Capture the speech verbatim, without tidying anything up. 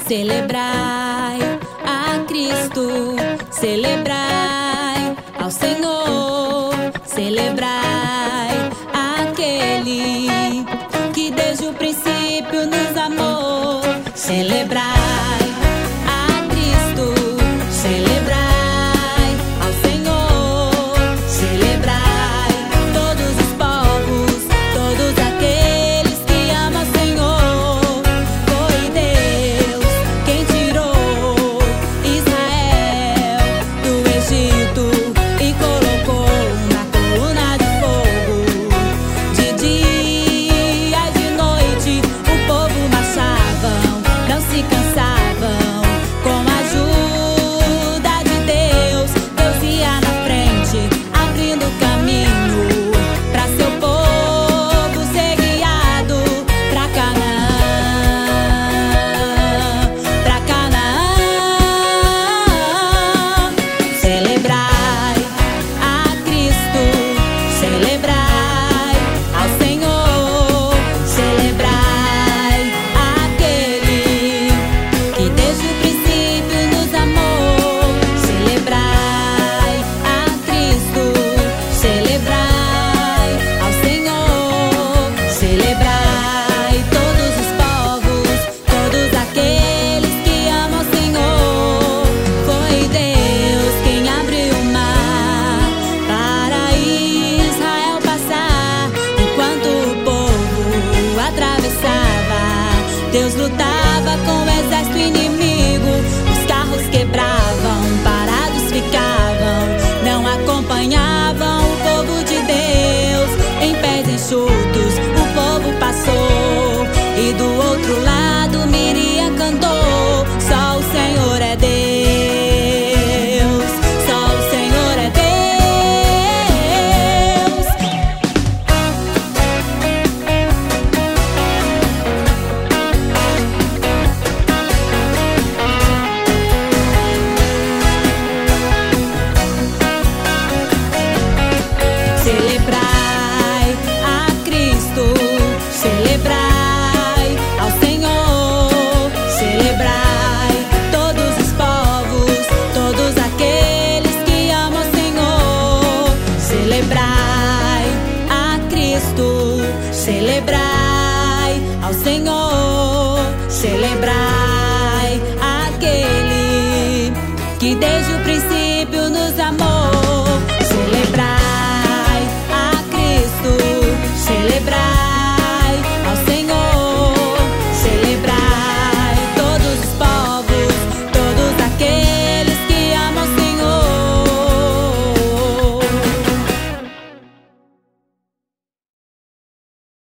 Celebrai a Cristo, celebrai ao Senhor, celebrai aquele que desde o princípio nos amou. Celebrai a Cristo, celebrai ao Senhor, celebrai todos os povos, todos aqueles que amam ao Senhor. Foi Deus quem tirou Israel do Egito e colocou na coluna de fogo. De dia e de noite o povo marchavam, não se cansavam. Com a ajuda de Deus, Deus ia na frente, abrindo caminho para seu povo ser guiado pra Canaã, pra Canaã. Celebrai a Cristo, celebrai ao Senhor, celebrai aquele que desde o princípio nos amou. Celebrai a Cristo, celebrai ao Senhor, celebrai todos os povos, todos aqueles que amam ao Senhor. Foi Deus quem abriu o mar para Israel passar, enquanto o povo atravessava. Deus lutava